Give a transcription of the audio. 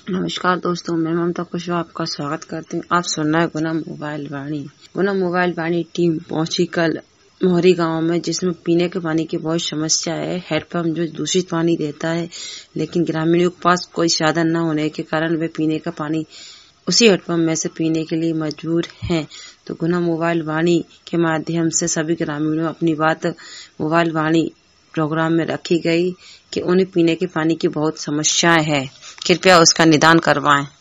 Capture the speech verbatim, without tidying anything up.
नमस्कार दोस्तों, मैं ममता कुशवाहा आपका स्वागत करती हूँ। आप सुन रहे हैं Guna mobile Vani. Guna mobile Vani team पहुंची कल मोहरी गांव में, जिसमें पीने के पानी की बहुत समस्या है। हैंडपंप जो दूषित पानी देता है, लेकिन ग्रामीणों के पास कोई साधन न होने के कारण वे पीने का पानी उसी हैंडपंप में से पीने के लिए मजबूर हैं। तो गुना मोबाइल वाणी के माध्यम से सभी ग्रामीणों अपनी बात मोबाइल वाणी प्रोग्राम में रखी गई कि उन्हें पीने के पानी की बहुत समस्याएं है, कृपया उसका निदान करवाएं।